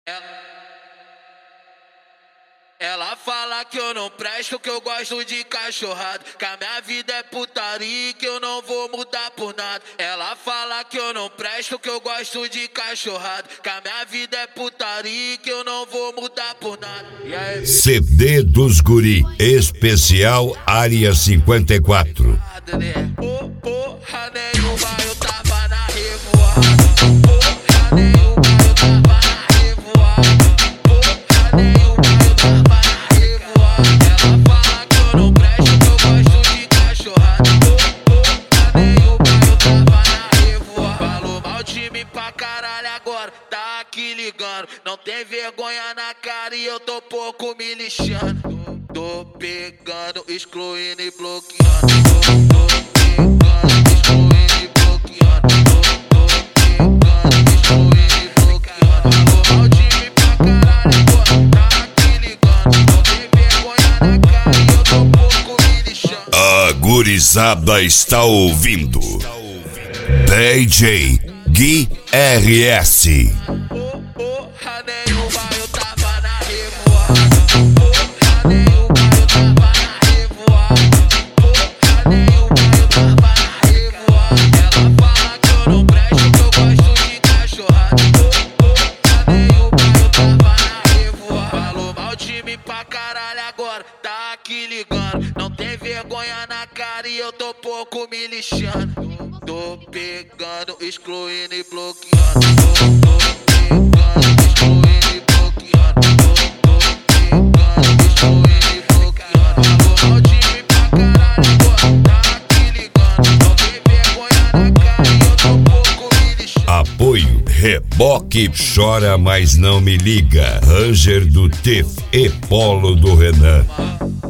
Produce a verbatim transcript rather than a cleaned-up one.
Ela fala que eu não presto, que eu gosto de cachorrada, que a minha vida é putaria e que eu não vou mudar por nada. Ela fala que eu não presto, que eu gosto de cachorrada, que a minha vida é putaria e que eu não vou mudar por nada. E aí? C D dos Guri, especial Área cinquenta e quatro. Oh, porra nenhuma, eu tava na revoada. Porra nenhuma, eu tava na revoada. Porra nenhuma, eu tava na revoada. Ela fala que eu não presto, que eu gosto de cachorrada. Porra nenhuma, eu tava na revoada. Falou mal de mim pra caralho agora, tá aqui ligando. Não tem vergonha na cara e eu tô pouco me lixando. Tô pegando, excluindo e bloqueando. Tô, tô pegando, excluindo e bloqueando. Tô, tô pegando, excluindo e bloqueando. Falou mal de mim pra caralho agora, tá aqui ligando. Não tem vergonha na cara e eu tô pouco me lixando. A gurizada está ouvindo D J Gui R S. Porra nenhuma, eu tava na revoada. Porra nenhuma, eu tava na revoada. Porra nenhuma, eu tava na revoada. Ela fala que eu não presto, que eu gosto de cachorrada. Porra nenhuma, eu tava na revoada. Falou mal de mim pra caralho agora, tá aqui ligando. Não tem vergonha na cara e eu tô pouco me lixando. Tô pegando, excluindo e bloqueando. Tô, tô pegando, excluindo e bloqueando. Tô, tô pegando, excluindo e bloqueando. Falou mal de mim pra caralho agora, tá aqui ligando. Não tem vergonha na cara e eu tô pouco me lixando. Apoio Reboque Chora Mas Não Me Liga, Ranger do T F e Polo do Renan.